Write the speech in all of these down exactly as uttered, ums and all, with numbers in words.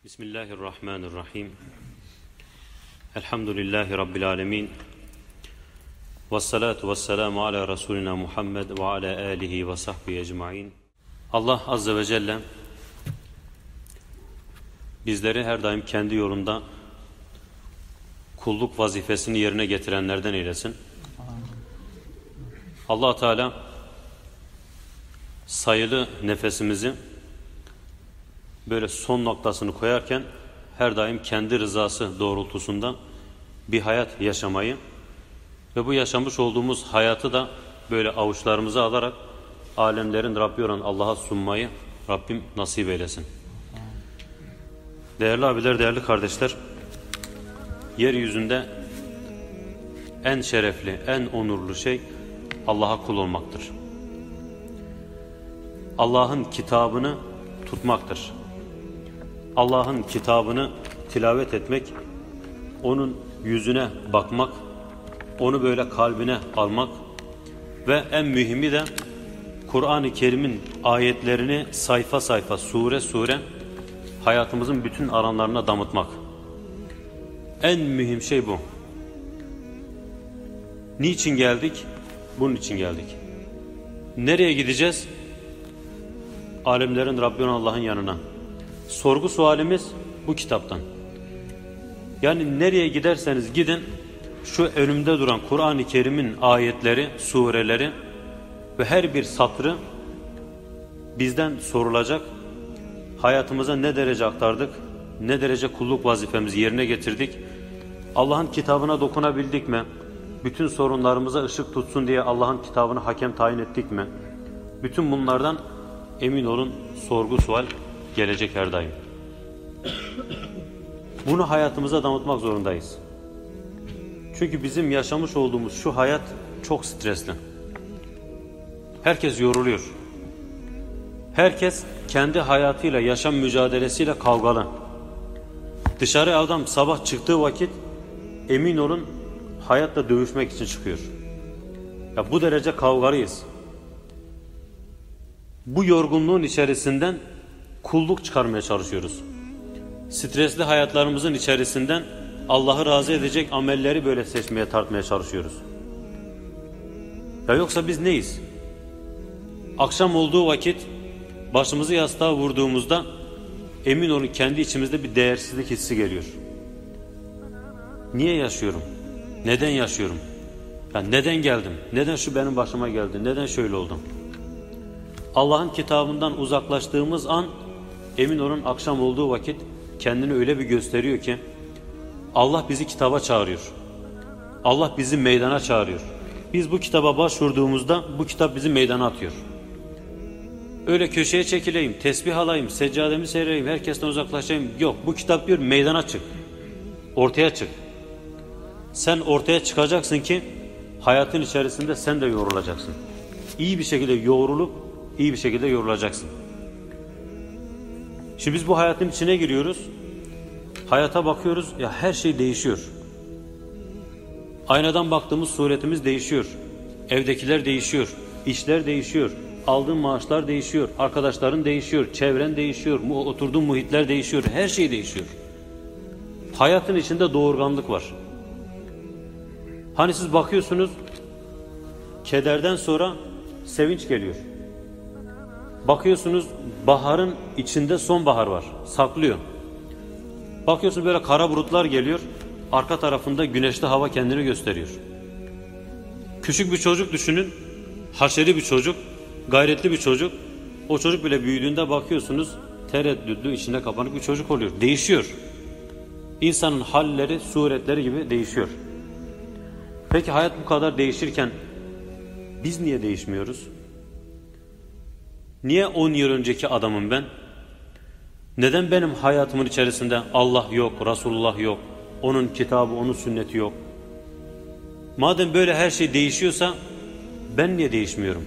Bismillahirrahmanirrahim. Elhamdülillahi Rabbil alemin. Vessalatu vesselamu ala Resulina Muhammed ve ala alihi ve sahbihi ecmain. Allah Azze ve Celle bizleri her daim kendi yolunda kulluk vazifesini yerine getirenlerden eylesin. Allah Teala sayılı nefesimizi böyle son noktasını koyarken her daim kendi rızası doğrultusunda bir hayat yaşamayı ve bu yaşamış olduğumuz hayatı da böyle avuçlarımıza alarak alemlerin Rabbi olan Allah'a sunmayı Rabbim nasip eylesin. Değerli abiler, değerli kardeşler, yeryüzünde en şerefli, en onurlu şey Allah'a kul olmaktır. Allah'ın kitabını tutmaktır. Allah'ın kitabını tilavet etmek, onun yüzüne bakmak, onu böyle kalbine almak ve en mühimi de Kur'an-ı Kerim'in ayetlerini sayfa sayfa, sure sure hayatımızın bütün alanlarına damıtmak. En mühim şey bu. Niçin geldik? Bunun için geldik. Nereye gideceğiz? Alemlerin Rabbi olan Allah'ın yanına. Sorgu sualimiz bu kitaptan. Yani nereye giderseniz gidin, şu önümde duran Kur'an-ı Kerim'in ayetleri, sureleri ve her bir satrı bizden sorulacak. Hayatımıza ne derece aktardık, ne derece kulluk vazifemizi yerine getirdik, Allah'ın kitabına dokunabildik mi, bütün sorunlarımıza ışık tutsun diye Allah'ın kitabını hakem tayin ettik mi? Bütün bunlardan emin olun sorgu sual gelecek her daim. Bunu hayatımıza damıtmak zorundayız. Çünkü bizim yaşamış olduğumuz şu hayat çok stresli. Herkes yoruluyor. Herkes kendi hayatıyla, yaşam mücadelesiyle kavgalı. Dışarı adam sabah çıktığı vakit emin olun hayatla dövüşmek için çıkıyor. Ya bu derece kavgalıyız. Bu yorgunluğun içerisinden kulluk çıkarmaya çalışıyoruz. Stresli hayatlarımızın içerisinden Allah'ı razı edecek amelleri böyle seçmeye, tartmaya çalışıyoruz. Ya yoksa biz neyiz? Akşam olduğu vakit başımızı yastığa vurduğumuzda emin olun kendi içimizde bir değersizlik hissi geliyor. Niye yaşıyorum? Neden yaşıyorum? Ya neden geldim? Neden şu benim başıma geldi? Neden şöyle oldum? Allah'ın kitabından uzaklaştığımız an emin olun akşam olduğu vakit kendini öyle bir gösteriyor ki Allah bizi kitaba çağırıyor. Allah bizi meydana çağırıyor. Biz bu kitaba başvurduğumuzda bu kitap bizi meydana atıyor. Öyle köşeye çekileyim, tesbih alayım, seccademi sereyim, herkesten uzaklaşayım. Yok, bu kitap diyor meydana çık. Ortaya çık. Sen ortaya çıkacaksın ki hayatın içerisinde sen de yoğrulacaksın. İyi bir şekilde yoğrulup iyi bir şekilde yorulacaksın. Şimdi biz bu hayatın içine giriyoruz. Hayata bakıyoruz, ya her şey değişiyor. Aynadan baktığımız suretimiz değişiyor. Evdekiler değişiyor. İşler değişiyor. Aldığın maaşlar değişiyor. Arkadaşların değişiyor. Çevren değişiyor. Oturduğun muhitler değişiyor. Her şey değişiyor. Hayatın içinde doğurganlık var. Hani siz bakıyorsunuz, kederden sonra sevinç geliyor. Bakıyorsunuz baharın içinde sonbahar var. Saklıyor. Bakıyorsunuz böyle kara bulutlar geliyor. Arka tarafında güneşli hava kendini gösteriyor. Küçük bir çocuk düşünün. Haşeri bir çocuk. Gayretli bir çocuk. O çocuk bile büyüdüğünde bakıyorsunuz tereddütlü, içinde kapanık bir çocuk oluyor. Değişiyor. İnsanın halleri, suretleri gibi değişiyor. Peki hayat bu kadar değişirken biz niye değişmiyoruz? Niye on yıl önceki adamım ben? Neden benim hayatımın içerisinde Allah yok, Resulullah yok, onun kitabı, onun sünneti yok? Madem böyle her şey değişiyorsa ben niye değişmiyorum?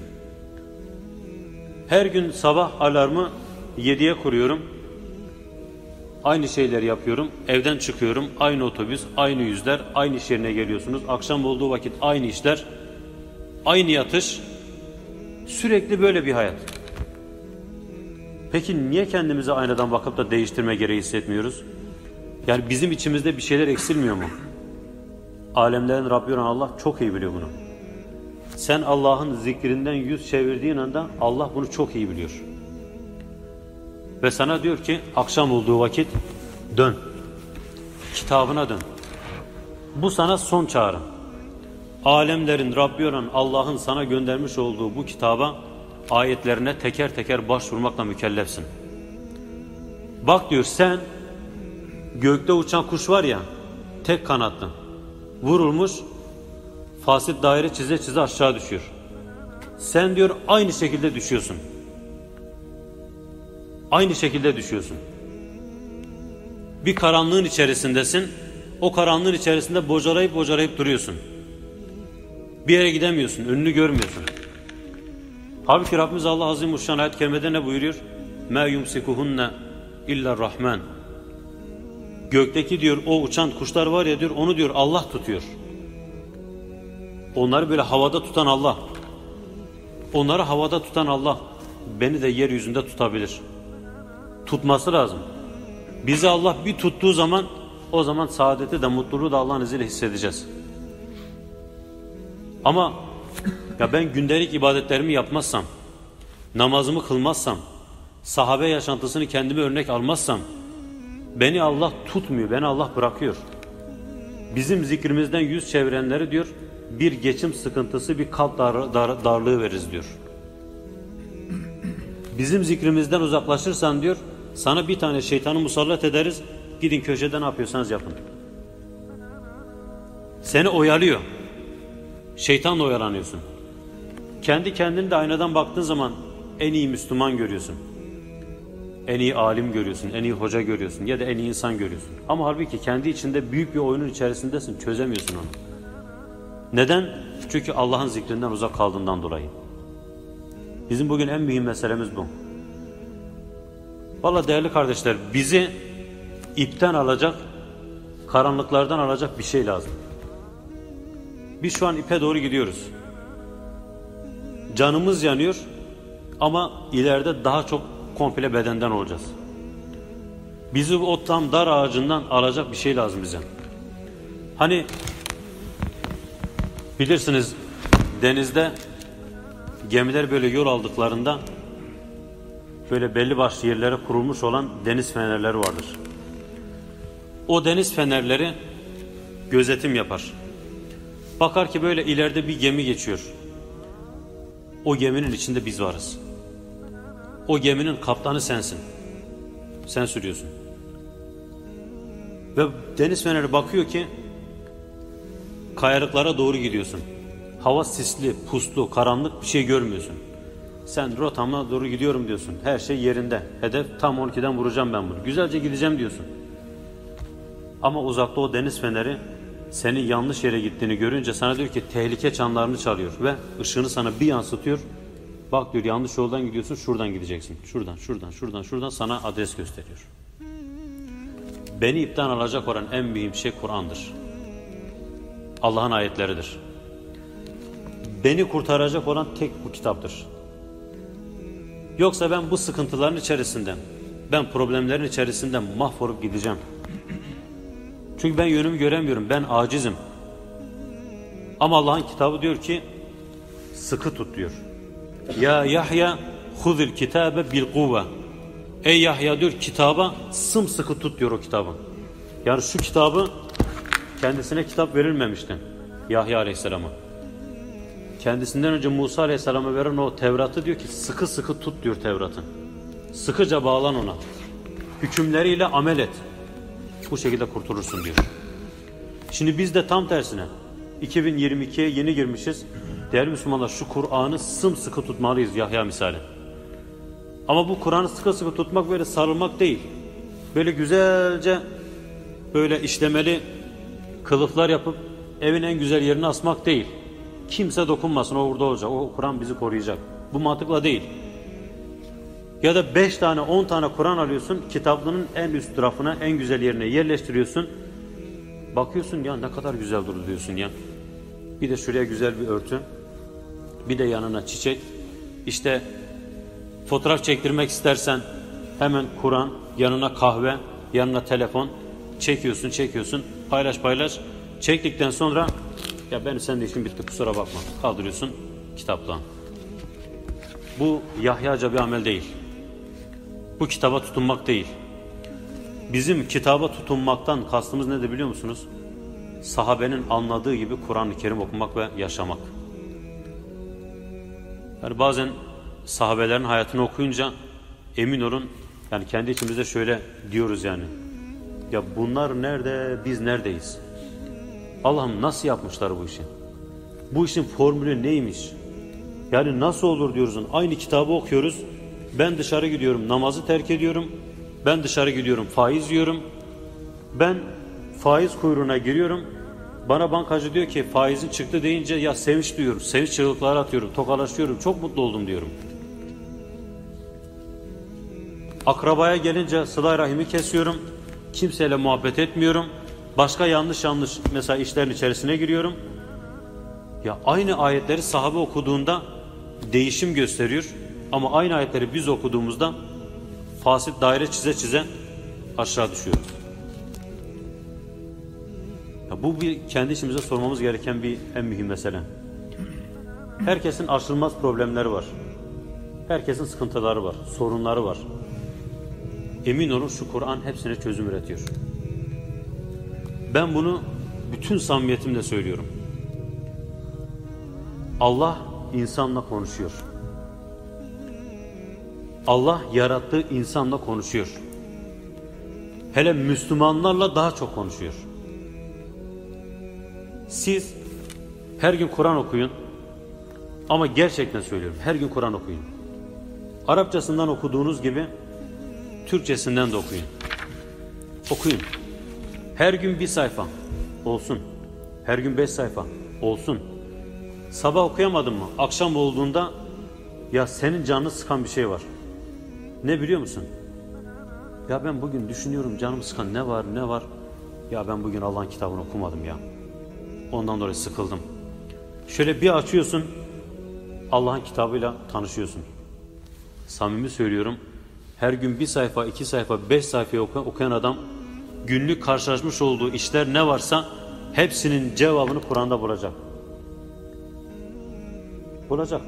Her gün sabah alarmı yediye kuruyorum. Aynı şeyleri yapıyorum. Evden çıkıyorum. Aynı otobüs, aynı yüzler, aynı iş yerine geliyorsunuz. Akşam olduğu vakit aynı işler, aynı yatış. Sürekli böyle bir hayat. Peki niye kendimize aynadan bakıp da değiştirme gereği hissetmiyoruz? Yani bizim içimizde bir şeyler eksilmiyor mu? Alemlerin Rabbi olan Allah çok iyi biliyor bunu. Sen Allah'ın zikrinden yüz çevirdiğin anda Allah bunu çok iyi biliyor. Ve sana diyor ki akşam olduğu vakit dön. Kitabına dön. Bu sana son çağrı. Alemlerin Rabbi olan Allah'ın sana göndermiş olduğu bu kitaba, ayetlerine teker teker başvurmakla mükellefsin. Bak diyor, sen gökte uçan kuş var ya, tek kanatlı, vurulmuş, fasit daire çize çize aşağı düşüyor. Sen diyor aynı şekilde düşüyorsun. Aynı şekilde düşüyorsun. Bir karanlığın içerisindesin. O karanlığın içerisinde bocalayıp bocalayıp duruyorsun. Bir yere gidemiyorsun, önünü görmüyorsun. Halbuki Rabbimiz Allah Azimuşşan ayet-i kerimede ne buyuruyor? مَا يُمْسِكُهُنَّ اِلَّا الرَّحْمَنِ. Gökteki diyor o uçan kuşlar var ya diyor, onu diyor Allah tutuyor. Onları böyle havada tutan Allah. Onları havada tutan Allah beni de yeryüzünde tutabilir. Tutması lazım. Bizi Allah bir tuttuğu zaman, o zaman saadeti de mutluluğu da Allah'ın izniyle hissedeceğiz. Ama ya ben gündelik ibadetlerimi yapmazsam, namazımı kılmazsam, sahabe yaşantısını kendime örnek almazsam, beni Allah tutmuyor, beni Allah bırakıyor. Bizim zikrimizden yüz çevirenleri diyor, bir geçim sıkıntısı, bir kalp dar, dar, darlığı veririz diyor. Bizim zikrimizden uzaklaşırsan diyor, sana bir tane şeytanı musallat ederiz, gidin köşede ne yapıyorsanız yapın. Seni oyalıyor. Şeytanla oyalanıyorsun. Kendi kendini de aynadan baktığın zaman en iyi Müslüman görüyorsun. En iyi alim görüyorsun, en iyi hoca görüyorsun ya da en iyi insan görüyorsun. Ama halbuki kendi içinde büyük bir oyunun içerisindesin, çözemiyorsun onu. Neden? Çünkü Allah'ın zikrinden uzak kaldığından dolayı. Bizim bugün en mühim meselemiz bu. Vallahi değerli kardeşler, bizi ipten alacak, karanlıklardan alacak bir şey lazım. Biz şu an ipe doğru gidiyoruz. Canımız yanıyor ama ileride daha çok komple bedenden olacağız. Bizi o tam dar ağacından alacak bir şey lazım bize. Hani bilirsiniz, denizde gemiler böyle yol aldıklarında böyle belli başlı yerlere kurulmuş olan deniz fenerleri vardır. O deniz fenerleri gözetim yapar. Bakar ki böyle ileride bir gemi geçiyor. O geminin içinde biz varız. O geminin kaptanı sensin. Sen sürüyorsun. Ve deniz feneri bakıyor ki kayalıklara doğru gidiyorsun. Hava sisli, puslu, karanlık, bir şey görmüyorsun. Sen rotama doğru gidiyorum diyorsun. Her şey yerinde. Hedef tam on ikiden vuracağım ben bunu. Güzelce gideceğim diyorsun. Ama uzakta o deniz feneri senin yanlış yere gittiğini görünce sana diyor ki tehlike çanlarını çalıyor ve ışığını sana bir yansıtıyor. Bak diyor, yanlış yoldan gidiyorsun, şuradan gideceksin. Şuradan, şuradan, şuradan, şuradan sana adres gösteriyor. Beni ipten alacak olan en mühim şey Kur'an'dır. Allah'ın ayetleridir. Beni kurtaracak olan tek bu kitaptır. Yoksa ben bu sıkıntıların içerisinden, ben problemlerin içerisinden mahvolup gideceğim. Çünkü ben yönümü göremiyorum, ben acizim. Ama Allah'ın kitabı diyor ki sıkı tut diyor. Ya Yahya huzil kitabe bil kuvve. Ey Yahya diyor, kitaba sımsıkı tut diyor o kitabı. Yani şu kitabı, kendisine kitap verilmemişti Yahya Aleyhisselam'a. Kendisinden önce Musa Aleyhisselam'a veren o Tevrat'ı diyor ki sıkı sıkı tut diyor Tevrat'ı. Sıkıca bağlan ona. Hükümleriyle amel et. Bu şekilde kurtulursun diyor. Şimdi biz de tam tersine iki bin yirmi ikiye yeni girmişiz. Değerli Müslümanlar, şu Kur'an'ı sımsıkı tutmalıyız Yahya misali. Ama bu Kur'an'ı sıkı sıkı tutmak böyle sarılmak değil. Böyle güzelce böyle işlemeli kılıflar yapıp evin en güzel yerine asmak değil. Kimse dokunmasın, o orada olacak. O Kur'an bizi koruyacak. Bu mantıkla değil. Ya da beş tane on tane Kur'an alıyorsun, kitaplığının en üst rafına, en güzel yerine yerleştiriyorsun. Bakıyorsun ya ne kadar güzel durdu diyorsun ya. Bir de şuraya güzel bir örtü. Bir de yanına çiçek. İşte fotoğraf çektirmek istersen Hemen Kur'an, yanına kahve, yanına telefon, çekiyorsun çekiyorsun, paylaş paylaş. Çektikten sonra ya benim senin işin bitti kusura bakma, kaldırıyorsun kitaptan. Bu Yahyaca bir amel değil. Bu kitaba tutunmak değil. Bizim kitaba tutunmaktan kastımız nedir biliyor musunuz? Sahabenin anladığı gibi Kur'an-ı Kerim okumak ve yaşamak. Yani bazen sahabelerin hayatını okuyunca emin olun, yani kendi içimizde şöyle diyoruz yani. Ya bunlar nerede, biz neredeyiz? Allah'ım nasıl yapmışlar bu işi? Bu işin formülü neymiş? Yani nasıl olur diyoruz. Aynı kitabı okuyoruz. Ben dışarı gidiyorum, namazı terk ediyorum. Ben dışarı gidiyorum, faiz yiyorum. Ben faiz kuyruğuna giriyorum. Bana bankacı diyor ki faizin çıktı deyince ya sevinç duyuyorum. Sevinç çığlıkları atıyorum, tokalaşıyorum. Çok mutlu oldum diyorum. Akrabaya gelince sıla-i rahimi kesiyorum. Kimseyle muhabbet etmiyorum. Başka yanlış yanlış mesela işlerin içerisine giriyorum. Ya aynı ayetleri sahabe okuduğunda değişim gösteriyor. Ama aynı ayetleri biz okuduğumuzda fasit daire çize çize aşağı düşüyoruz. Ya bu bir kendi içimize sormamız gereken bir en mühim mesele. Herkesin aşılmaz problemleri var. Herkesin sıkıntıları var, sorunları var. Emin olun şu Kur'an hepsine çözüm üretiyor. Ben bunu bütün samimiyetimle söylüyorum. Allah insanla konuşuyor. Allah yarattığı insanla konuşuyor. Hele Müslümanlarla daha çok konuşuyor. Siz her gün Kur'an okuyun. Ama gerçekten söylüyorum, her gün Kur'an okuyun. Arapçasından okuduğunuz gibi Türkçesinden de okuyun. Okuyun. Her gün bir sayfa olsun. Her gün beş sayfa olsun. Sabah okuyamadın mı? Akşam olduğunda ya senin canını sıkan bir şey var. Ne biliyor musun? Ya ben bugün düşünüyorum, canımı sıkan ne var ne var? Ya ben bugün Allah'ın kitabını okumadım ya. Ondan dolayı sıkıldım. Şöyle bir açıyorsun, Allah'ın kitabıyla tanışıyorsun. Samimi söylüyorum, her gün bir sayfa, iki sayfa, beş sayfa okuyan adam günlük karşılaşmış olduğu işler ne varsa hepsinin cevabını Kur'an'da bulacak. Bulacak.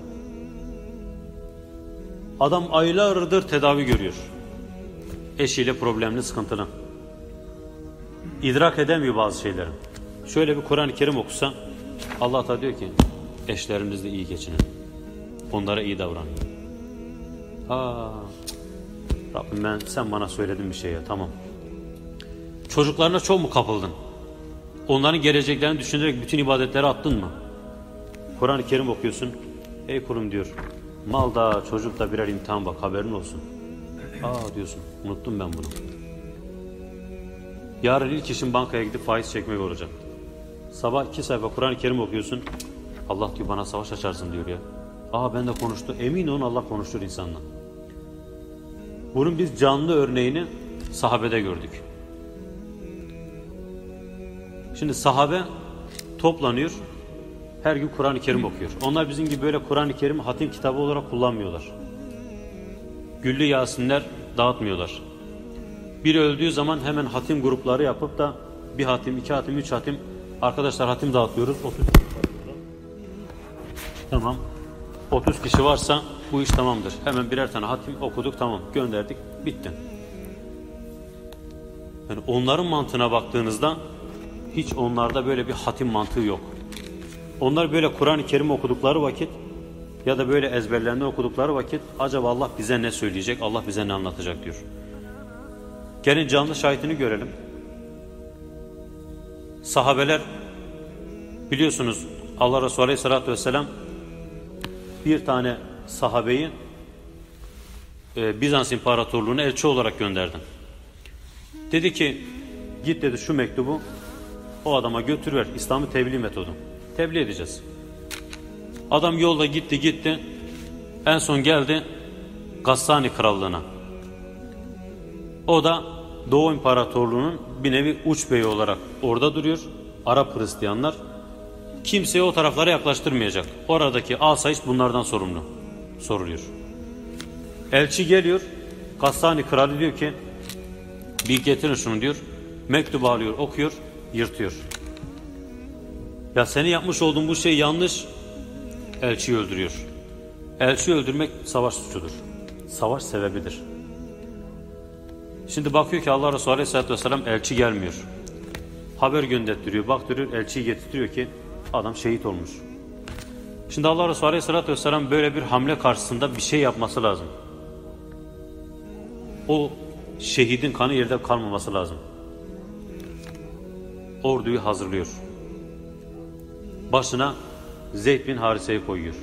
Adam aylardır tedavi görüyor. Eşiyle problemli, sıkıntılı. İdrak edemiyor bazı şeyleri. Şöyle bir Kur'an-ı Kerim okusa Allah da diyor ki eşlerinizle iyi geçinin. Onlara iyi davranın. Aa, Rabbim ben, sen bana söyledin bir şey ya, tamam. Çocuklarına çok mu kapıldın? Onların geleceklerini düşünerek bütün ibadetleri attın mı? Kur'an-ı Kerim okuyorsun. Ey kulum diyor, malda çocukta birer imtihan bak, haberin olsun. Aa diyorsun, unuttum ben bunu. Yarın ilk işin bankaya gidip faiz çekmek olacak. Sabah iki sayfa Kur'an-ı Kerim okuyorsun. Allah diyor bana savaş açarsın diyor ya. Aa ben de konuştu. Emin olun Allah konuştur insanla. Bunun biz canlı örneğini sahabede gördük. Şimdi sahabe toplanıyor. Her gün Kur'an-ı Kerim okuyor. Onlar bizim gibi böyle Kur'an-ı Kerim'i hatim kitabı olarak kullanmıyorlar. Güllü Yasinler dağıtmıyorlar. Biri öldüğü zaman hemen hatim grupları yapıp da bir hatim, iki hatim, üç hatim arkadaşlar hatim dağıtıyoruz. otuz kişi var burada. Tamam. otuz kişi varsa bu iş tamamdır. Hemen birer tane hatim okuduk, tamam, gönderdik, bitti. Yani onların mantığına baktığınızda hiç onlarda böyle bir hatim mantığı yok. Onlar böyle Kur'an-ı Kerim okudukları vakit ya da böyle ezberlerini okudukları vakit acaba Allah bize ne söyleyecek, Allah bize ne anlatacak diyor. Gelin canlı şahitini görelim. Sahabeler biliyorsunuz Allah Resulü Aleyhisselatü Vesselam bir tane sahabeyi e, Bizans İmparatorluğu'na elçi olarak gönderdi. Dedi ki git dedi şu mektubu o adama götür ver, İslam'ı tebliğ metodu. Tebliğ edeceğiz. Adam yolda gitti gitti en son geldi Gassani Krallığı'na. O da Doğu İmparatorluğu'nun bir nevi uç beyi olarak orada duruyor. Arap Hristiyanlar. Kimseyi o taraflara yaklaştırmayacak. Oradaki asayiş bunlardan sorumlu. Soruluyor. Elçi geliyor. Gassani kralı diyor ki bir getirin şunu diyor. Mektubu alıyor, okuyor, yırtıyor. Ya senin yapmış olduğun bu şey yanlış. Elçiyi öldürüyor. Elçiyi öldürmek savaş suçudur. Savaş sebebidir. Şimdi bakıyor ki Allah Resulü Aleyhisselatü Vesselam elçi gelmiyor. Haber gönderttiriyor, baktırıyor, elçiyi getirtiyor ki adam şehit olmuş. Şimdi Allah Resulü Aleyhisselatü Vesselam böyle bir hamle karşısında bir şey yapması lazım. O şehidin kanı yerde kalmaması lazım. Orduyu hazırlıyor. Başına Zeyd bin Harise'yi koyuyor.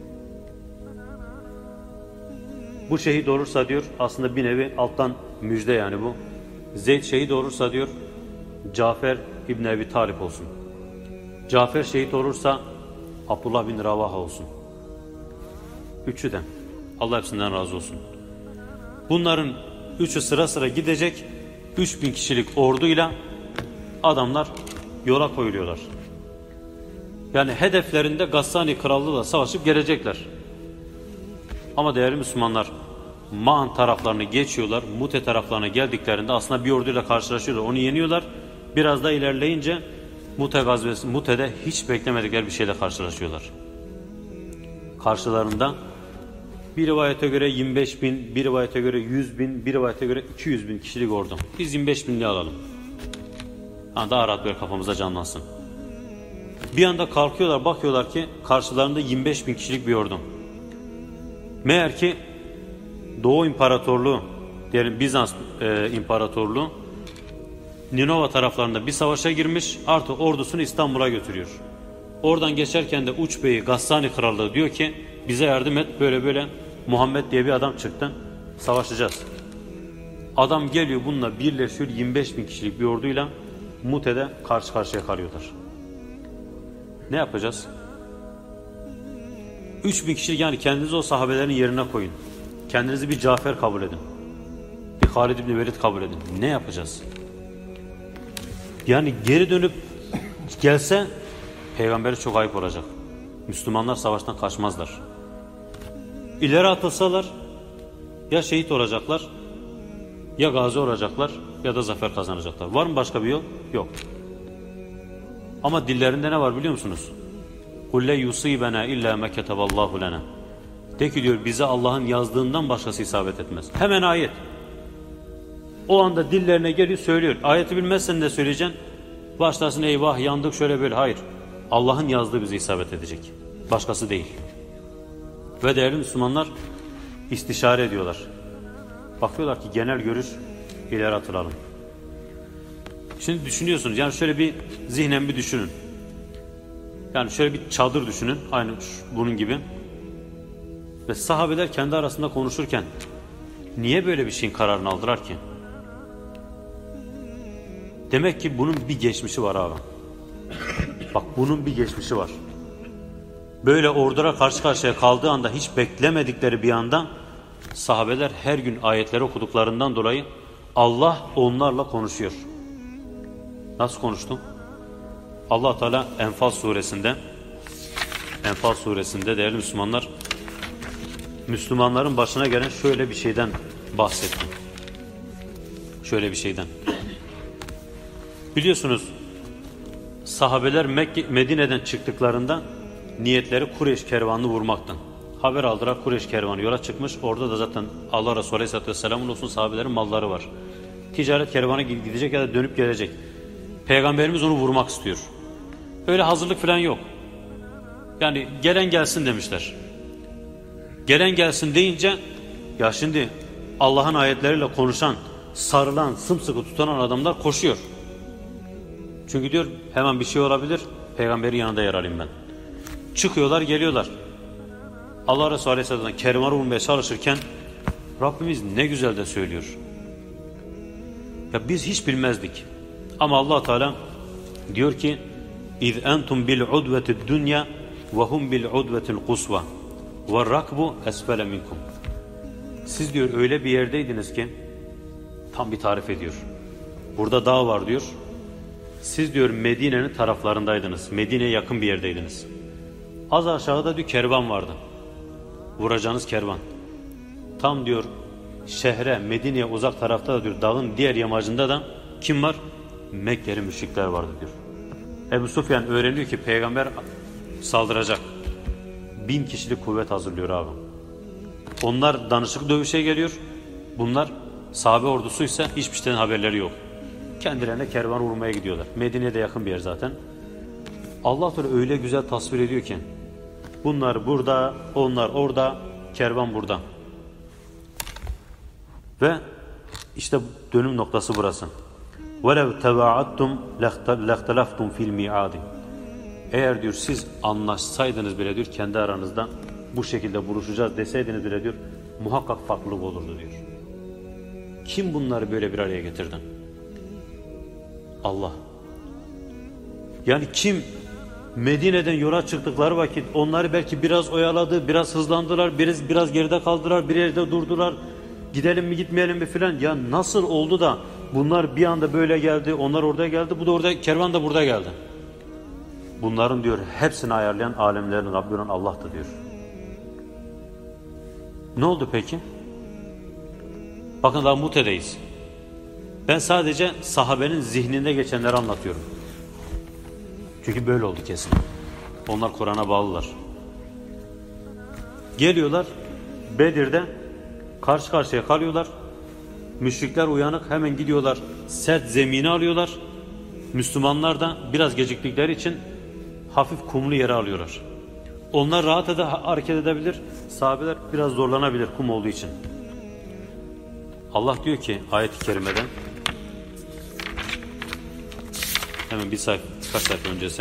Bu şehit olursa diyor, aslında bir nevi alttan müjde yani bu. Zeyd şehit olursa diyor, Cafer İbn Ebi Talip olsun. Cafer şehit olursa Abdullah bin Ravaha olsun. Üçü de. Allah hepsinden razı olsun. Bunların üçü sıra sıra gidecek. Üç bin kişilik orduyla adamlar yola koyuluyorlar. Yani hedeflerinde Gassani krallığıyla savaşıp gelecekler. Ama değerli Müslümanlar, Ma'an taraflarını geçiyorlar. Mute taraflarına geldiklerinde aslında bir orduyla karşılaşıyorlar. Onu yeniyorlar. Biraz da ilerleyince Mute gazvesi, Mute'de hiç beklemedikleri bir şeyle karşılaşıyorlar. Karşılarında bir rivayete göre yirmi beş bin, bir rivayete göre yüz bin, bir rivayete göre iki yüz bin kişilik ordu. Biz yirmi beş binli alalım. Ha, daha rahat böyle kafamıza canlansın. Bir anda kalkıyorlar, bakıyorlar ki karşılarında yirmi beş bin kişilik bir ordu. Meğer ki Doğu İmparatorluğu, diyelim Bizans e, İmparatorluğu Ninova taraflarında bir savaşa girmiş, artık ordusunu İstanbul'a götürüyor. Oradan geçerken de Uç Bey'i Gassani Krallığı diyor ki bize yardım et, böyle böyle Muhammed diye bir adam çıktı, savaşacağız. Adam geliyor, bununla birleşiyor, yirmi beş bin kişilik bir orduyla Mute'de karşı karşıya kalıyorlar. Ne yapacağız? üç bin kişilik, yani kendinizi o sahabelerin yerine koyun. Kendinizi bir Cafer kabul edin. Bir Halid İbni Velid kabul edin. Ne yapacağız? Yani geri dönüp gelse Peygamberi çok ayıp olacak. Müslümanlar savaştan kaçmazlar. İleri atılsalar ya şehit olacaklar, ya gazi olacaklar, ya da zafer kazanacaklar. Var mı başka bir yol? Yok. Ama dillerinde ne var biliyor musunuz? قُلْ لَا يُصِيبَنَا اِلَّا مَا كَتَبَ اللّٰهُ لَنَا. De ki diyor, bize Allah'ın yazdığından başkası isabet etmez. Hemen ayet. O anda dillerine geliyor, söylüyor. Ayeti bilmezsen de söyleyeceksin. Başlasın eyvah yandık şöyle böyle. Hayır. Allah'ın yazdığı bize isabet edecek. Başkası değil. Ve değerli Müslümanlar istişare ediyorlar. Bakıyorlar ki genel görüş ileri atılalım. Şimdi düşünüyorsunuz, yani şöyle bir zihnen bir düşünün. Yani şöyle bir çadır düşünün, aynı bunun gibi. Ve sahabeler kendi arasında konuşurken niye böyle bir şeyin kararını aldılar ki? Demek ki bunun bir geçmişi var abi. Bak, bunun bir geçmişi var. Böyle ordulara karşı karşıya kaldığı anda, hiç beklemedikleri bir anda sahabeler her gün ayetleri okuduklarından dolayı Allah onlarla konuşuyor. Nasıl konuştu? Allah Teala Enfal suresinde Enfal suresinde değerli Müslümanlar, Müslümanların başına gelen şöyle bir şeyden bahsetti. Şöyle bir şeyden. Biliyorsunuz sahabeler Mekke, Medine'den çıktıklarında niyetleri Kureyş kervanını vurmaktan. Haber aldılar, Kureyş kervanı yola çıkmış. Orada da zaten Allah Resulü Aleyhisselatü Vesselam'ın olsun sahabelerin malları var. Ticaret kervanı gidecek ya da dönüp gelecek. Peygamberimiz onu vurmak istiyor. Öyle hazırlık falan yok. Yani gelen gelsin demişler. Gelen gelsin deyince, ya şimdi Allah'ın ayetleriyle konuşan, sarılan, sımsıkı tutanan adamlar koşuyor. Çünkü diyor hemen bir şey olabilir, peygamberin yanında yer alayım ben. Çıkıyorlar, geliyorlar. Allah Resulü Aleyhisselatü'nden kervanı vurmaya çalışırken Rabbimiz ne güzel de söylüyor. Ya biz hiç bilmezdik. Ama Allah Teala diyor ki اِذْ اَنْتُمْ بِالْعُدْوَةِ الدُّنْيَا وَهُمْ بِالْعُدْوَةِ الْقُسْوَةِ وَالرَّكْبُ اَسْفَلَ مِنْكُمْ. Siz diyor öyle bir yerdeydiniz ki, tam bir tarif ediyor. Burada dağ var diyor. Siz diyor Medine'nin taraflarındaydınız. Medine'ye yakın bir yerdeydiniz. Az aşağıda diyor kervan vardı. Vuracağınız kervan. Tam diyor şehre, Medine'ye uzak tarafta da diyor, dağın diğer yamacında da kim var? Mekkeli müşrikler vardı diyor. Ebu Sufyan öğreniyor ki peygamber saldıracak. Bin kişilik kuvvet hazırlıyor abi. Onlar danışık dövüşe geliyor. Bunlar sahabe ordusuysa hiçbir şeyden haberleri yok. Kendilerine kervan vurmaya gidiyorlar. Medine'ye de yakın bir yer zaten. Allah Teala öyle güzel tasvir ediyor ki bunlar burada, onlar orada, kervan burada. Ve işte dönüm noktası burası. وَلَوْ تَوَاعَدْتُمْ لَخْتَلَفْتُمْ فِي الْمِعَادِ. Eğer diyor siz anlaşsaydınız bile diyor kendi aranızda bu şekilde buluşacağız deseydiniz bile diyor muhakkak farklılık olurdu diyor. Kim bunları böyle bir araya getirdi? Allah. Yani kim Medine'den yola çıktıkları vakit onları belki biraz oyaladı, biraz hızlandılar, biraz, biraz geride kaldılar, bir yerde durdular. Gidelim mi gitmeyelim mi filan. Ya nasıl oldu da bunlar bir anda böyle geldi, onlar orada geldi, bu da orada, kervan da burada geldi. Bunların diyor hepsini ayarlayan alemlerin Rabbi olan Allah'tı diyor. Ne oldu peki? Bakın daha Mute'deyiz. Ben sadece sahabenin zihninde geçenleri anlatıyorum. Çünkü böyle oldu kesin. Onlar Kur'an'a bağlılar. Geliyorlar Bedir'de karşı karşıya kalıyorlar. Müşrikler uyanık, hemen gidiyorlar sert zemini alıyorlar. Müslümanlar da biraz geciktikleri için hafif kumlu yere alıyorlar. Onlar rahat ede, hareket edebilir. Sahabeler biraz zorlanabilir kum olduğu için. Allah diyor ki ayet-i kerimeden, hemen bir sayfa, birkaç sayfa öncesi,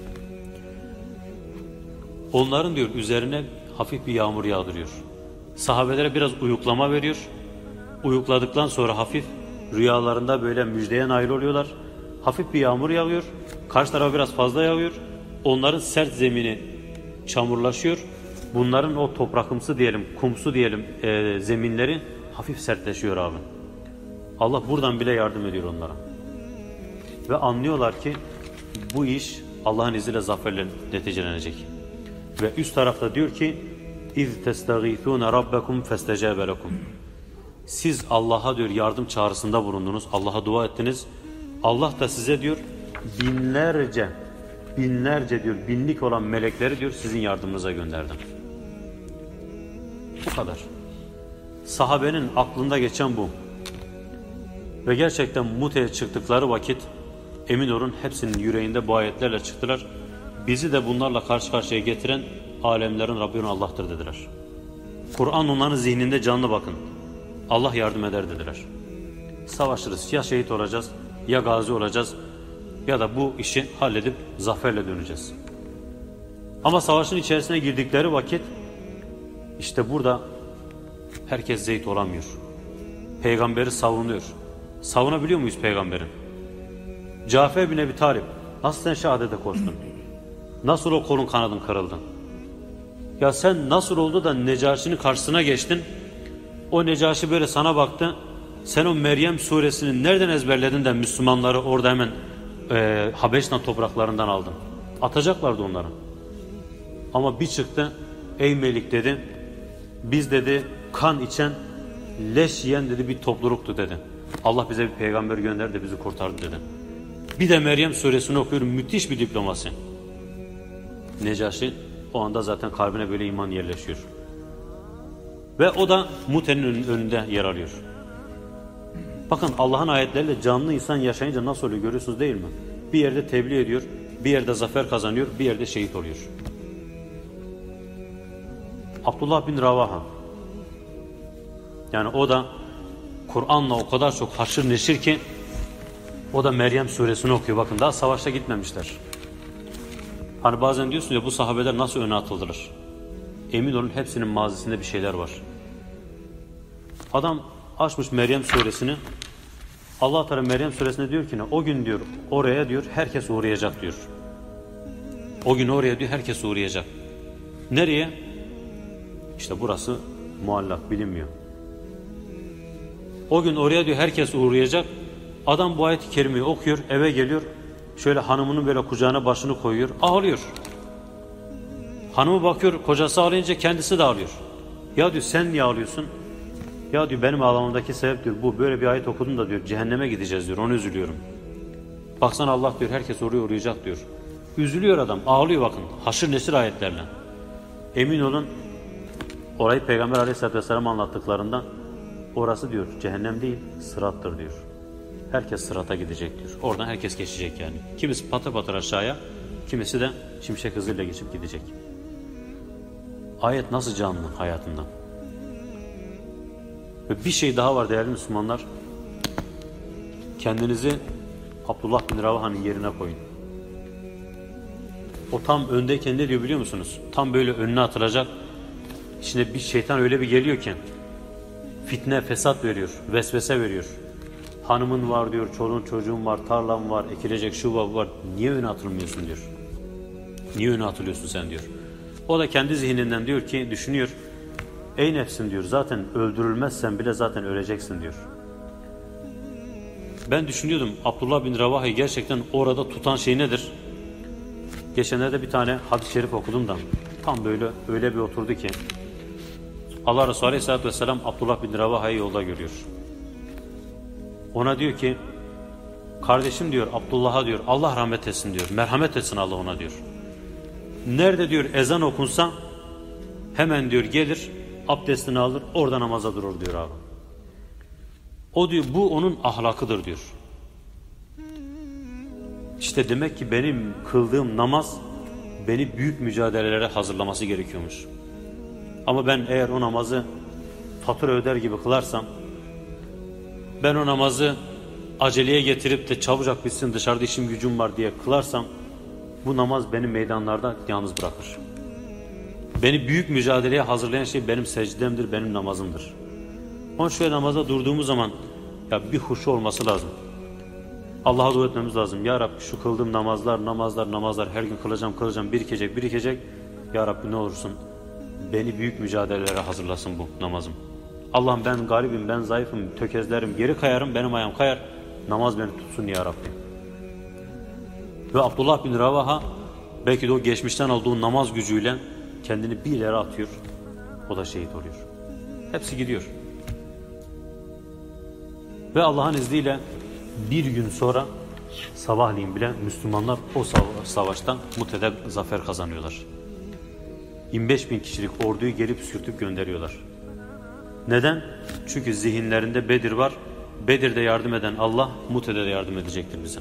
onların diyor üzerine hafif bir yağmur yağdırıyor. Sahabelere biraz uyuklama veriyor. Uyukladıktan sonra hafif rüyalarında böyle müjdeye nail oluyorlar. Hafif bir yağmur yağıyor. Karşı tarafa biraz fazla yağıyor. Onların sert zemini çamurlaşıyor. Bunların o toprakımsı diyelim, kumsu diyelim e, zeminleri hafif sertleşiyor abi. Allah buradan bile yardım ediyor onlara. Ve anlıyorlar ki bu iş Allah'ın izniyle zaferle neticelenecek. Ve üst tarafta diyor ki اِذْ تَسْتَغِيثُونَ رَبَّكُمْ فَاسْتَجَابَ لَكُمْ. Siz Allah'a diyor yardım çağrısında bulundunuz. Allah'a dua ettiniz. Allah da size diyor binlerce binlerce diyor binlik olan melekleri diyor sizin yardımınıza gönderdim. Bu kadar. Sahabenin aklında geçen bu. Ve gerçekten Mute'ye çıktıkları vakit emin olun hepsinin yüreğinde bu ayetlerle çıktılar. Bizi de bunlarla karşı karşıya getiren alemlerin Rabbi Allah'tır dediler. Kur'an onların zihninde canlı bakın. Allah yardım eder dediler. Savaşırız. Ya şehit olacağız, ya gazi olacağız, ya da bu işi halledip zaferle döneceğiz. Ama savaşın içerisine girdikleri vakit işte burada herkes zeyt olamıyor. Peygamberi savunuyor. Savunabiliyor muyuz peygamberi? Cafer bin Ebi Talib, nasıl sen şehadete koştun? Nasıl o kolun kanadın kırıldı? Ya sen nasıl oldu da Necaşi'nin karşısına geçtin? O Necaşi böyle sana baktı. Sen o Meryem suresini nereden ezberledin de Müslümanları orada hemen e, Habeşistan topraklarından aldın? Atacaklardı onları. Ama bir çıktı, ey Melik dedi, biz dedi kan içen, leş yiyen dedi bir topluluktu dedi. Allah bize bir peygamber gönderdi de bizi kurtardı dedi. Bir de Meryem suresini okuyorum, müthiş bir diplomasi. Necaşi o anda zaten kalbine böyle iman yerleşiyor. Ve o da Mute'nin önünde yer alıyor. Bakın Allah'ın ayetleriyle canlı insan yaşayınca nasıl oluyor görüyorsunuz değil mi? Bir yerde tebliğ ediyor, bir yerde zafer kazanıyor, bir yerde şehit oluyor. Abdullah bin Ravaha, yani o da Kur'an'la o kadar çok haşır neşir ki o da Meryem suresini okuyor. Bakın daha savaşta gitmemişler. Hani bazen diyorsun ya bu sahabeler nasıl öne atıldılar? Emin olun hepsinin mazisinde bir şeyler var. Adam açmış Meryem suresini. Allah Teala Meryem suresinde diyor ki ne? O gün diyor oraya diyor herkes uğrayacak diyor. O gün oraya diyor herkes uğrayacak. Nereye? İşte burası muallak bilinmiyor. O gün oraya diyor herkes uğrayacak. Adam bu ayet-i kerimeyi okuyor, eve geliyor. Şöyle hanımının böyle kucağına başını koyuyor, ağlıyor. Hanımı bakıyor, kocası ağlayınca kendisi de ağlıyor. Ya diyor sen niye ağlıyorsun? Ya diyor benim ağlamamdaki sebep diyor bu. Böyle bir ayet okudum da diyor cehenneme gideceğiz diyor. Onu üzülüyorum. Baksana Allah diyor herkes oraya uğrayacak diyor. Üzülüyor adam. Ağlıyor bakın. Haşr neşir ayetlerle. Emin olun orayı Peygamber Aleyhisselatü Vesselam anlattıklarında orası diyor cehennem değil sırattır diyor. Herkes sırata gidecek diyor. Oradan herkes geçecek yani. Kimisi patır patır aşağıya, kimisi de şimşek hızıyla geçip gidecek. Ayet nasıl canlı hayatından? Ve bir şey daha var değerli Müslümanlar. Kendinizi Abdullah bin Ravaha'nın yerine koyun. O tam öndeyken ne diyor biliyor musunuz? Tam böyle önüne atılacak. İçine bir şeytan öyle bir geliyor ki fitne, fesat veriyor, vesvese veriyor. Hanımın var diyor, çoluğun çocuğun var, tarlan var, ekilecek şu var, bu var. Niye öne atılmıyorsun diyor. Niye öne atılıyorsun sen diyor. O da kendi zihninden diyor ki, düşünüyor. Ey nefsim diyor, zaten öldürülmezsen bile zaten öleceksin diyor. Ben düşünüyordum Abdullah bin Ravaha'yı gerçekten orada tutan şey nedir? Geçenlerde bir tane hadis-i şerif okudum da tam böyle öyle bir oturdu ki Allah Resulü Aleyhisselatü Vesselam Abdullah bin Ravaha'yı yolda görüyor. Ona diyor ki kardeşim diyor Abdullah'a diyor Allah rahmet etsin diyor. Merhamet etsin Allah ona diyor. Nerede diyor ezan okunsa hemen diyor gelir abdestini alır orada namaza durur diyor abi. O diyor bu onun ahlakıdır diyor. İşte demek ki benim kıldığım namaz beni büyük mücadelelere hazırlaması gerekiyormuş. Ama ben eğer o namazı fatura öder gibi kılarsam, ben o namazı aceleye getirip de çabucak bitsin dışarıda işim gücüm var diye kılarsam, bu namaz beni meydanlarda yalnız bırakır. Beni büyük mücadeleye hazırlayan şey benim secdemdir, benim namazımdır. Onun şöyle namaza durduğumuz zaman ya bir huşu olması lazım. Allah'a dua etmemiz lazım. Ya Rabbi şu kıldığım namazlar, namazlar, namazlar her gün kılacağım, kılacağım, birikecek, birikecek. Ya Rabbi ne olursun beni büyük mücadelelere hazırlasın bu namazım. Allah'ım ben garibim, ben zayıfım, tökezlerim, geri kayarım, benim ayağım kayar. Namaz beni tutsun ya Rabbi. Ve Abdullah bin Ravaha belki de o geçmişten aldığı namaz gücüyle kendini bir ileri atıyor. O da şehit oluyor. Hepsi gidiyor. Ve Allah'ın izniyle bir gün sonra sabahleyin bile Müslümanlar o savaştan Mute'de zafer kazanıyorlar. yirmi beş bin kişilik orduyu gelip sürtüp gönderiyorlar. Neden? Çünkü zihinlerinde Bedir var. Bedir'de yardım eden Allah Mute'de de yardım edecektir bize.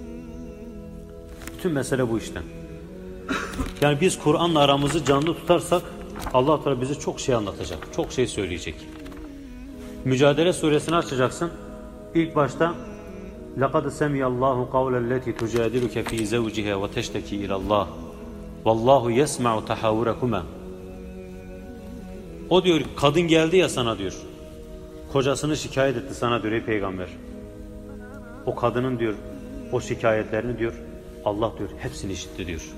Bütün mesele bu işte. Yani biz Kur'an'la aramızı canlı tutarsak Allah Teala bize çok şey anlatacak. Çok şey söyleyecek. Mücadele suresini açacaksın. İlk başta لَقَدْ سَمِيَ اللّٰهُ قَوْلَ الَّتِي تُجَادِلُكَ ف۪ي زَوْجِهَا وَتَشْتَكِي اِلَى اللّٰهِ وَاللّٰهُ يَسْمَعُ تَحَاوُرَكُمَا. O diyor kadın geldi ya sana diyor. Kocasını şikayet etti sana diyor ey peygamber. O kadının diyor o şikayetlerini diyor Allah diyor hepsini işitti diyor.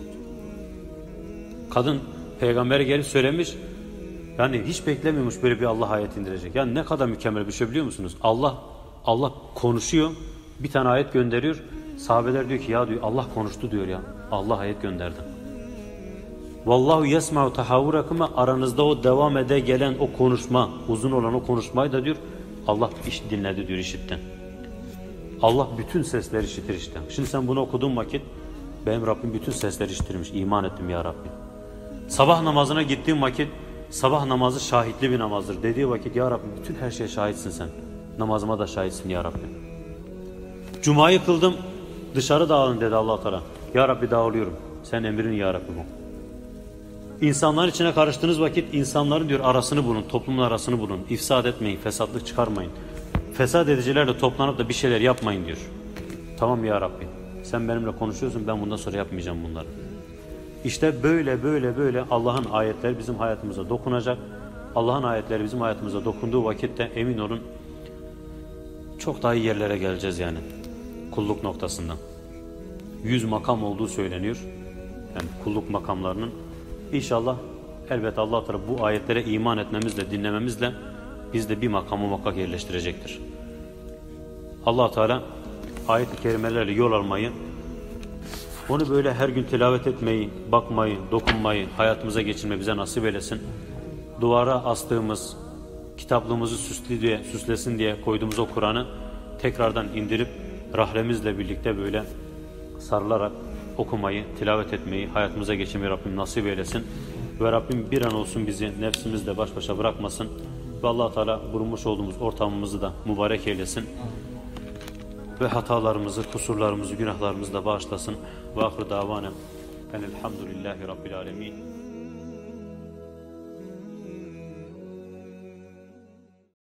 Kadın peygambere gelip söylemiş. Yani hiç beklemiyormuş böyle bir Allah ayet indirecek. Yani ne kadar mükemmel bir şey biliyor musunuz? Allah Allah konuşuyor. Bir tane ayet gönderiyor. Sahabeler diyor ki ya diyor Allah konuştu diyor ya. Allah ayet gönderdi. Vallahu yesma'u tahavvurakuma, aranızda o devam ede gelen o konuşma, uzun olan o konuşmayı da diyor Allah iş dinledi diyor, işitti. Allah bütün sesleri işitir işte. Şimdi sen bunu okuduğun vakit benim Rabbim bütün sesleri işitirmiş. İman ettim ya Rabbi. Sabah namazına gittiğim vakit sabah namazı şahitli bir namazdır. Dediği vakit ya Rabbi bütün her şeye şahitsin sen. Namazıma da şahitsin ya Rabbi. Cuma'yı kıldım. Dışarı dağılın dedi Allah Teala. Ya Rabbi dağılıyorum. Sen emrin ya Rabbi bu. İnsanların içine karıştığınız vakit insanların diyor arasını bulun, toplumun arasını bulun. İfsad etmeyin, fesatlık çıkarmayın. Fesat edicilerle toplanıp da bir şeyler yapmayın diyor. Tamam ya Rabbi. Sen benimle konuşuyorsun, ben bundan sonra yapmayacağım bunları. İşte böyle böyle böyle Allah'ın ayetleri bizim hayatımıza dokunacak. Allah'ın ayetleri bizim hayatımıza dokunduğu vakitte emin olun çok daha iyi yerlere geleceğiz yani. Kulluk noktasında. Yüz makam olduğu söyleniyor. Yani kulluk makamlarının. İnşallah elbette Allah Teala bu ayetlere iman etmemizle, dinlememizle bizde bir makamı muhakkak yerleştirecektir. Allah Teala ayet-i kerimelerle yol almayı, onu böyle her gün tilavet etmeyi, bakmayı, dokunmayı, hayatımıza geçirmeyi bize nasip eylesin. Duvara astığımız, kitaplığımızı süslü diye, süslesin diye koyduğumuz o Kur'an'ı tekrardan indirip rahlemizle birlikte böyle sarılarak okumayı, tilavet etmeyi, hayatımıza geçirmeyi Rabbim nasip eylesin. Ve Rabbim bir an olsun bizi nefsimizle baş başa bırakmasın. Ve Allah Teala bulunmuş olduğumuz ortamımızı da mübarek eylesin. Ve hatalarımızı, kusurlarımızı, günahlarımızı da bağışlasın. Ve ahir davanem enelhamdülillahi rabbil alemin.